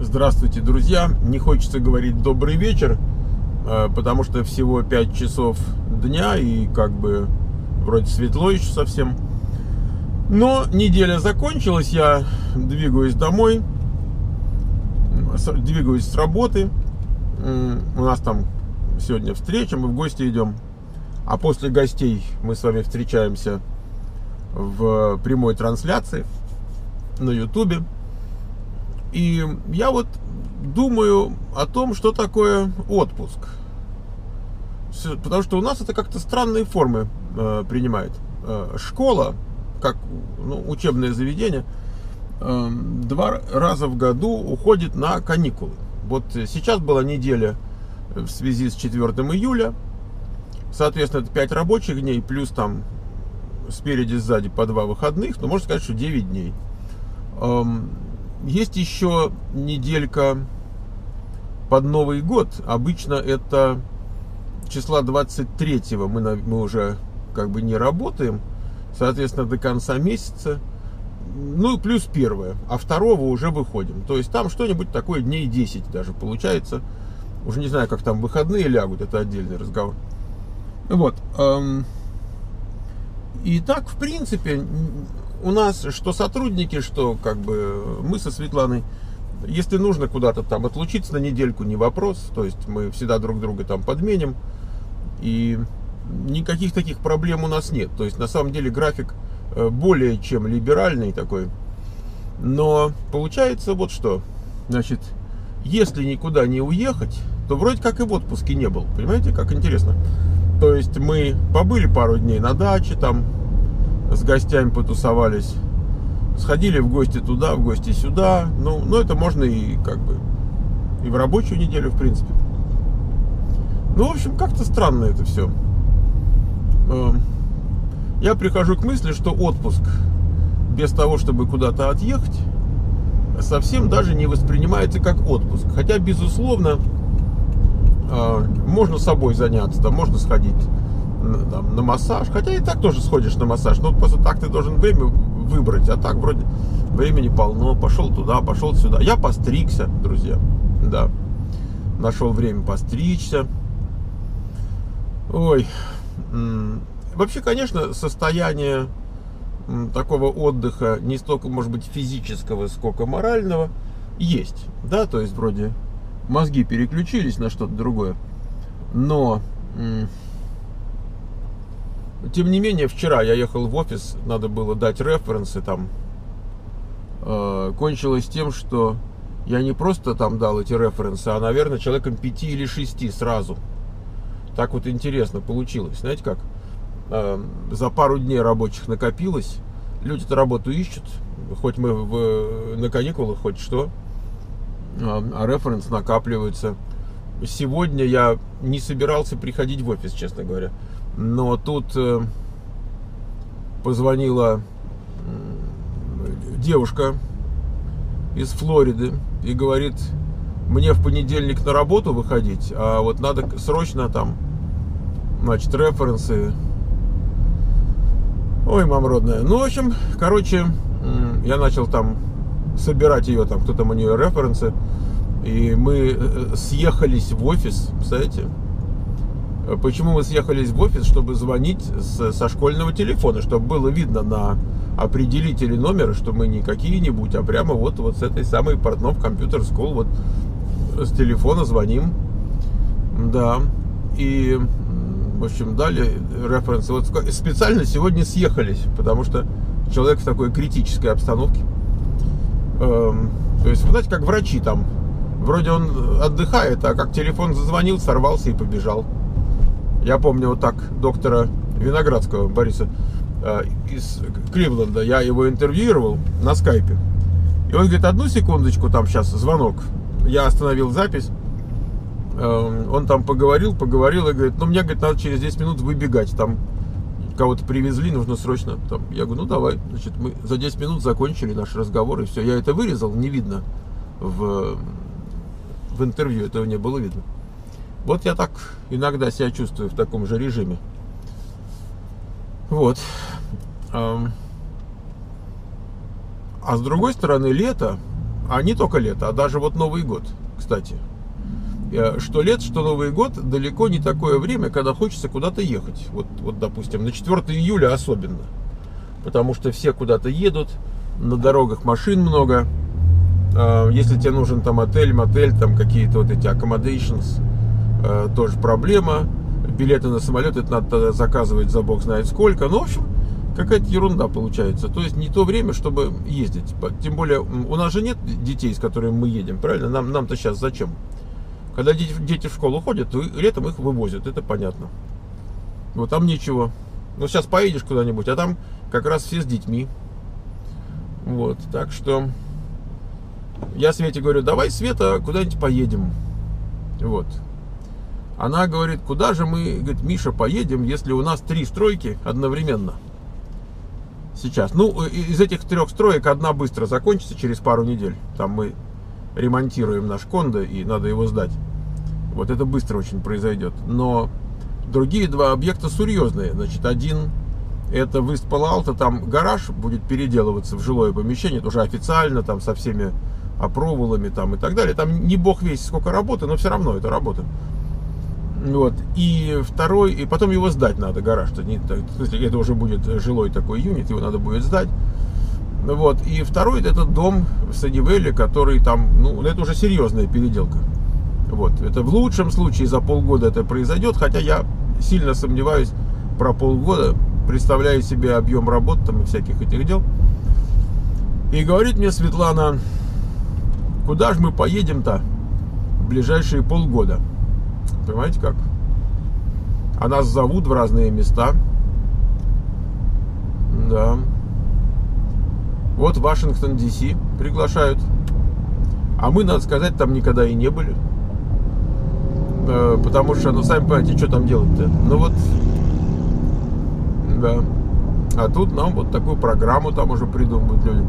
Здравствуйте, друзья! Не хочется говорить добрый вечер, потому что всего 5 часов дня и как бы вроде светло еще совсем. Но неделя закончилась, я двигаюсь домой, двигаюсь с работы. У нас там сегодня встреча, мы в гости идем. А после гостей мы с вами встречаемся в прямой трансляции на YouTube. И я вот думаю о том, что такое отпуск. Потому что у нас это как-то странные формы принимает. Школа, как учебное заведение, 2 раза в году уходит на каникулы. Вот сейчас была неделя в связи с 4 июля. Соответственно, это 5 рабочих дней, плюс там спереди, сзади по 2 выходных. Но можно сказать, что 9 дней. Есть еще неделька под Новый год. Обычно это числа 23-го мы уже как бы не работаем. Соответственно, до конца месяца. Ну, плюс 1-е. А 2-го уже выходим. То есть там что-нибудь такое дней 10 даже получается. Уже не знаю, как там выходные лягут. Это отдельный разговор. Вот. И так, в принципе, у нас что сотрудники, что как бы мы со Светланой, если нужно куда-то там отлучиться на недельку, не вопрос. То есть мы всегда друг друга там подменим. И никаких таких проблем у нас нет. То есть на самом деле график более чем либеральный такой. Но получается вот что. Значит, если никуда не уехать, то вроде как и в отпуске не был. Понимаете, как интересно. То есть мы побыли пару дней на даче, там с гостями потусовались, сходили в гости туда, в гости сюда. Ну это можно и как бы и в рабочую неделю, в принципе. Ну, в общем, как-то странно это все. Я прихожу к мысли, что отпуск без того, чтобы куда-то отъехать, совсем даже не воспринимается как отпуск. Хотя, безусловно, можно собой заняться, там можно сходить там на массаж. Хотя и так тоже сходишь на массаж. Но просто так ты должен время выбрать. А так вроде времени полно. Пошел туда, пошел сюда. Я постригся, друзья. Да. Нашел время постричься. Ой. Вообще, конечно, состояние такого отдыха не столько, может быть, физического, сколько морального есть. Да, то есть вроде мозги переключились на что-то другое. Но тем не менее, вчера я ехал в офис, надо было дать референсы там. Кончилось тем, что я не просто там дал эти референсы, а, наверное, человеком 5 или 6 сразу. Так вот интересно получилось. Знаете как? За пару дней рабочих накопилось. Люди-то работу ищут. Хоть мы на каникулах, хоть что. А референс накапливается. Сегодня я не собирался приходить в офис, честно говоря. Но тут позвонила девушка из Флориды и говорит: мне в понедельник на работу выходить, а вот надо срочно там, значит, референсы. Ой, мама родная. Ну, в общем, короче, я начал там собирать ее, там кто там у нее референсы. И мы съехались в офис, представляете? Почему мы съехались в офис? Чтобы звонить со школьного телефона, чтобы было видно на определителе номера, что мы не какие-нибудь, а прямо вот с этой самой Портнов Computer School, вот с телефона звоним. Да. И, в общем, дали референсы. Вот специально сегодня съехались, потому что человек в такой критической обстановке. То есть, вы знаете, как врачи там. Вроде он отдыхает, а как телефон зазвонил, сорвался и побежал. Я помню вот так доктора Виноградского Бориса из Кливленда. Я его интервьюировал на скайпе. И он говорит: одну секундочку, там сейчас звонок. Я остановил запись. Он там поговорил и говорит: ну, мне, говорит, надо через 10 минут выбегать. Там кого-то привезли, нужно срочно. Там. Я говорю: ну, давай. Значит, мы за 10 минут закончили наш разговор, и все. Я это вырезал, не видно в интервью, этого не было видно. Вот я так иногда себя чувствую в таком же режиме. Вот. А с другой стороны, лето, А не только лето, а даже вот Новый год, кстати. Что лето, что Новый год далеко не такое время, когда хочется куда-то ехать. Вот, допустим, на 4 июля особенно. Потому что все куда-то едут, на дорогах машин много. Если тебе нужен там отель, мотель, там какие-то вот эти accommodations, тоже проблема. Билеты на самолет, это надо заказывать за бог знает сколько. Ну, в общем, какая-то ерунда получается. То есть не то время, чтобы ездить. Тем более, у нас же нет детей, с которыми мы едем, правильно? Нам-то сейчас зачем? Когда дети в школу ходят, то летом их вывозят, это понятно. Вот там ничего. Ну, сейчас поедешь куда-нибудь, а там как раз все с детьми. Вот, так что я Свете говорю, давай, Света, куда-нибудь поедем. Вот. Она говорит, куда же мы, говорит, Миша, поедем, если у нас 3 стройки одновременно. Сейчас. Ну, из этих 3 строек одна быстро закончится через пару недель. Там мы ремонтируем наш кондо и надо его сдать. Вот это быстро очень произойдет. Но другие 2 объекта серьезные. Значит, один это в Ист-Пало-Алто, там гараж будет переделываться в жилое помещение, это уже официально, там со всеми опроволами там и так далее. Там не бог весть сколько работы, но все равно это работа. Вот. И второй, и потом его сдать надо, гараж-то. Это уже будет жилой такой юнит, его надо будет сдать. Вот. И второй это дом в Саннивелле, который там, ну, это уже серьезная переделка. Вот. Это в лучшем случае за полгода это произойдет, хотя я сильно сомневаюсь про полгода, представляю себе объем работ там и всяких этих дел. И говорит мне Светлана, куда же мы поедем-то в ближайшие полгода? Понимаете как? А нас зовут в разные места. Да. Вот Вашингтон, Ди-Си приглашают. А мы, надо сказать, там никогда и не были. Потому что, ну, сами понимаете, что там делать-то. Ну вот, да. А тут нам вот такую программу там уже придумывают люди.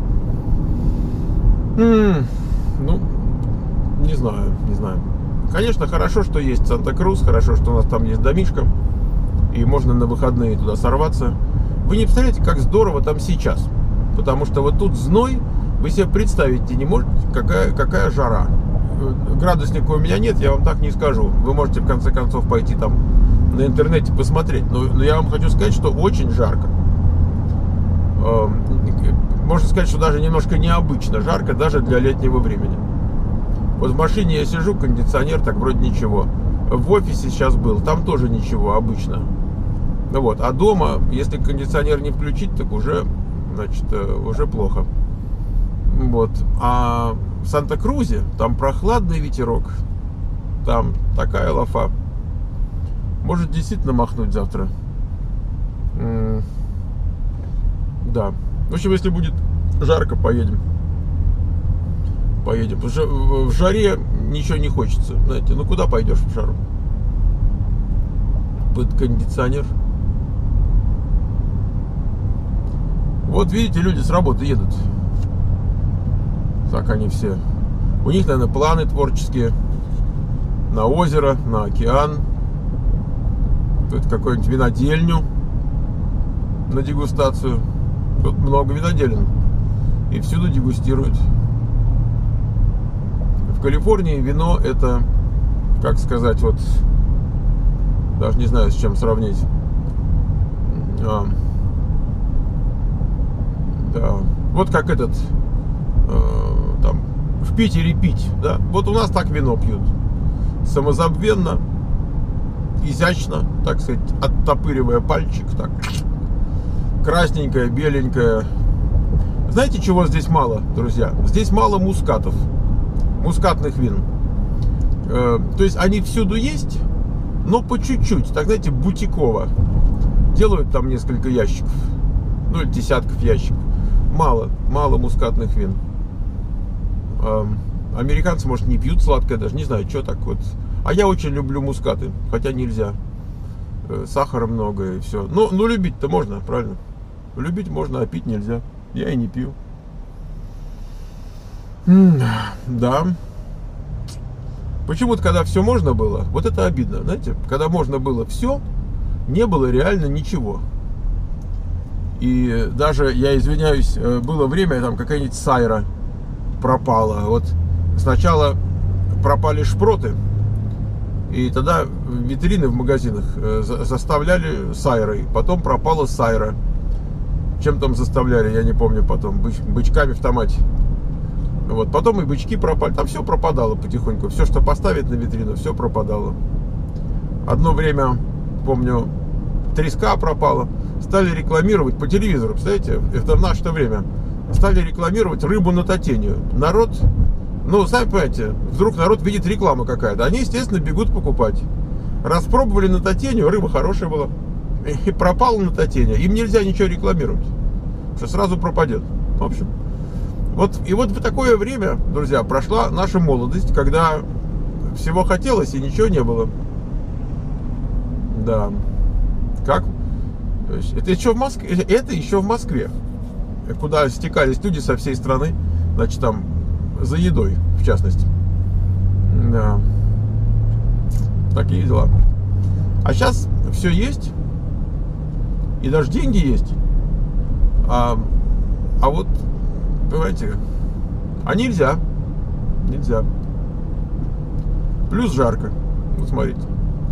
Ну, не знаю. Конечно, хорошо, что есть Санта-Крус, хорошо, что у нас там есть домишко, и можно на выходные туда сорваться. Вы не представляете, как здорово там сейчас. Потому что вот тут зной, вы себе представить не можете, какая жара. Градусника у меня нет, я вам так не скажу. Вы можете в конце концов пойти там на интернете посмотреть. Но я вам хочу сказать, что очень жарко. Можно сказать, что даже немножко необычно жарко, даже для летнего времени. Вот в машине я сижу, кондиционер, так вроде ничего. В офисе сейчас был, там тоже ничего, обычно. Вот. А дома, если кондиционер не включить, так уже, значит, уже плохо. Вот. А в Санта-Крузе там прохладный ветерок. Там такая лафа. Может действительно махнуть завтра. Да. В общем, если будет жарко, поедем. В жаре ничего не хочется. Знаете, ну куда пойдешь в жару? Под кондиционер. Вот видите, люди с работы едут. Так они все. У них, наверное, планы творческие. На озеро, на океан. Тут какую-нибудь винодельню на дегустацию. Тут много виноделин. И всюду дегустируют. В Калифорнии вино это, как сказать, вот, даже не знаю, с чем сравнить. Да. Вот как этот, там, в Питере пить, да? Вот у нас так вино пьют. Самозабвенно, изящно, так сказать, оттопыривая пальчик, так. Красненькое, беленькое. Знаете, чего здесь мало, друзья? Здесь мало мускатов. Мускатных вин. То есть они всюду есть, но по чуть-чуть, так знаете, бутиково. Делают там несколько ящиков, ну или десятков ящиков. Мало мускатных вин. Американцы, может, не пьют сладкое, даже не знаю, что так вот. А я очень люблю мускаты, хотя нельзя. Сахара много и все. Ну любить-то можно, правильно? Любить можно, а пить нельзя. Я и не пью. Да. Почему-то, когда все можно было, вот это обидно, знаете, когда можно было все, не было реально ничего. И даже, я извиняюсь, было время, там какая-нибудь сайра, пропало. Вот сначала пропали шпроты, и тогда витрины в магазинах заставляли сайрой. Потом пропала сайра. Чем там заставляли, я не помню потом. Бычками в томате. Вот. Потом и бычки пропали. Там все пропадало потихоньку. Все, что поставить на витрину, все пропадало. Одно время, помню, треска пропала. Стали рекламировать по телевизору, представляете? Это в наше время. Стали рекламировать рыбу на татению. Народ, ну, сами понимаете, вдруг народ видит рекламу какая-то. Они, естественно, бегут покупать. Распробовали на татению, рыба хорошая была. И пропала на татению. Им нельзя ничего рекламировать, что сразу пропадет. В общем, вот и вот в такое время, друзья, прошла наша молодость, когда всего хотелось и ничего не было. Да. Как? Это еще в Москве. Это еще в Москве, куда стекались люди со всей страны, значит, там за едой, в частности. Да. Такие дела. А сейчас все есть, и даже деньги есть. А вот, понимаете, а нельзя. Нельзя. Плюс жарко. Вот смотрите.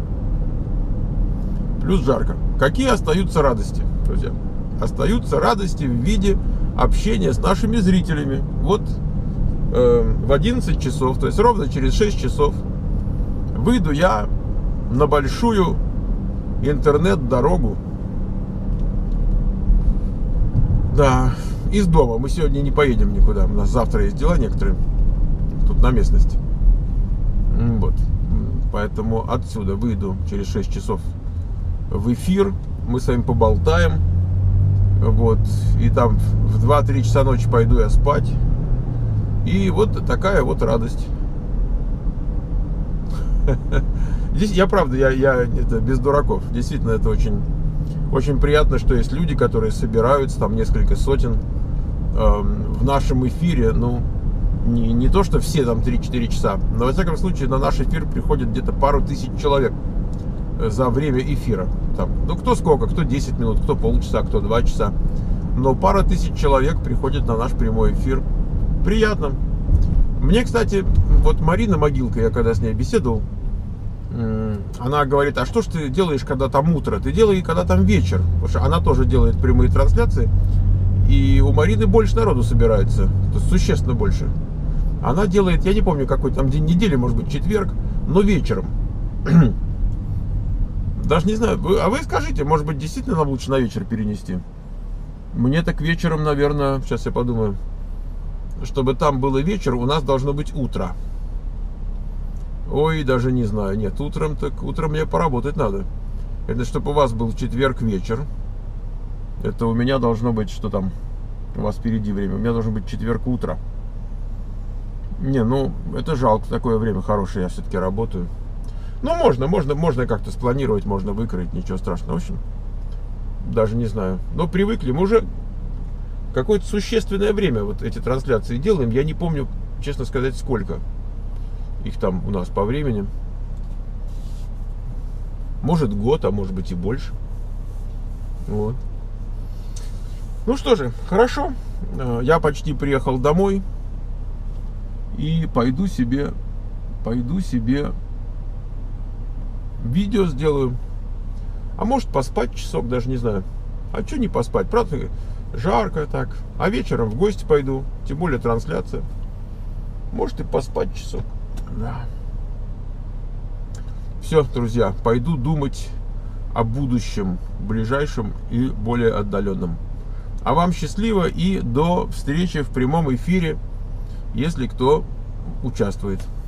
Плюс жарко. Какие остаются радости, друзья? Остаются радости в виде общения с нашими зрителями. Вот в 11 часов, то есть ровно через 6 часов, выйду я на большую интернет-дорогу. Да, из дома. Мы сегодня не поедем никуда. У нас завтра есть дела некоторые. Тут на местности. Вот. Поэтому отсюда выйду через 6 часов в эфир. Мы с вами поболтаем. Вот. И там в 2-3 часа ночи пойду я спать. И вот такая вот радость. Здесь я правда, я это без дураков. Действительно, это очень, очень приятно, что есть люди, которые собираются, там несколько сотен в нашем эфире. Ну, не то, что все там 3-4 часа, но во всяком случае на наш эфир приходит где-то пару тысяч человек за время эфира. Там, ну, кто сколько, кто 10 минут, кто полчаса, кто 2 часа. Но пара тысяч человек приходит на наш прямой эфир. Приятно. Мне, кстати, вот Марина Могилка, я когда с ней беседовал, она говорит: а что ж ты делаешь, когда там утро? Ты делай, когда там вечер. Потому что она тоже делает прямые трансляции. И у Марины больше народу собирается. То есть существенно больше. Она делает, я не помню, какой там день недели, может быть, четверг, но вечером. Даже не знаю. А вы скажите, может быть, действительно нам лучше на вечер перенести? Мне так вечером, наверное, сейчас я подумаю, чтобы там было вечер, у нас должно быть утро. Ой, даже не знаю. Нет, утром мне поработать надо. Это чтобы у вас был четверг вечер. Это у меня должно быть, что там у вас впереди время. У меня должно быть четверг утро. Не, ну, это жалко. Такое время хорошее, я все-таки работаю. Ну, можно как-то спланировать, можно выкроить, ничего страшного. В общем, даже не знаю. Но привыкли. Мы уже какое-то существенное время вот эти трансляции делаем. Я не помню, честно сказать, сколько их там у нас по времени. Может год, а может быть и больше. Вот. Ну что же, хорошо. Я почти приехал домой. И пойду себе видео сделаю. А может поспать часок, даже не знаю. А что не поспать? Правда, жарко так. А вечером в гости пойду. Тем более трансляция. Может и поспать часок. Да. Все, друзья, пойду думать о будущем, ближайшем и более отдаленном. А вам счастливо и до встречи в прямом эфире, если кто участвует.